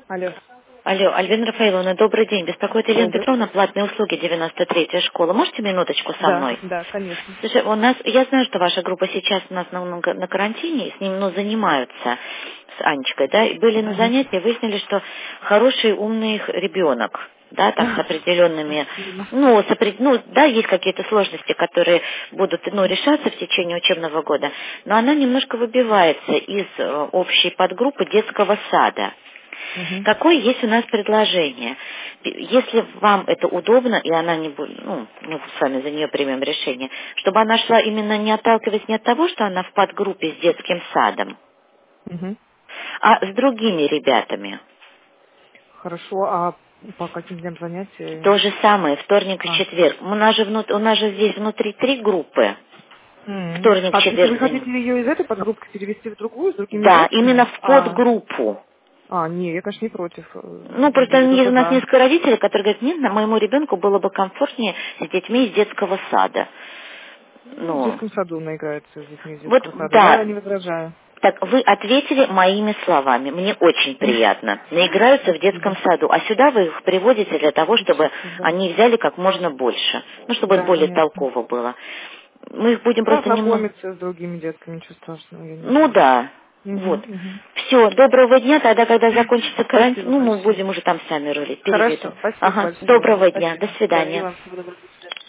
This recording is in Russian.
Алло. Алло, Альбина Рафаиловна, добрый день. Беспокоит Елена Добрый. Петровна, платные услуги 93-я школа. Можете минуточку со Да, мной? да, конечно. Слушай, я знаю, что ваша группа сейчас у нас на карантине, с ним занимаются с Анечкой, да, и были на Мгм. занятии, выяснили, что хороший, умный ребенок, да, там с определенными, Спасибо. да, есть какие-то сложности, которые будут, решаться в течение учебного года, но она немножко выбивается из общей подгруппы детского сада. Мгм. Какое есть у нас предложение? Если вам это удобно, и она не будет, мы с вами за нее примем решение, чтобы она шла именно не отталкиваясь не от того, что она в подгруппе с детским садом, Мгм. а с другими ребятами. Хорошо, а по каким дням занятия? То же самое, вторник и А. четверг. У нас же здесь внутри 3 группы. Вторник, А вы четверг хотите ее из этой подгруппки перевести в другую, с другими Да, именно детками? в подгруппу. Не, я, конечно, не против. Просто Будет у только нас за. несколько родителей, которые говорят, нет, моему ребенку было бы комфортнее с детьми из детского сада. В детском саду она играется с детьми из Вот, детского сада. Я да. не возражаю. Так, вы ответили моими словами. Мне очень приятно. Наиграются в детском Спасибо. саду, а сюда вы их приводите для того, чтобы Учиться, да. они взяли как можно больше. Чтобы Да, более понятно. толково было. Мы их будем Ну, просто немного... ознакомиться с другими детками, ничего страшного, я не Ну знаю. да. Вот. Мгм. Все, доброго дня. Тогда, когда закончится Спасибо карантин, мы большое. будем уже там сами рулить. Хорошо, Переведу. спасибо Ага. большое. Доброго дня. До Спасибо. Да, и свидания. вам всего доброго. До свидания.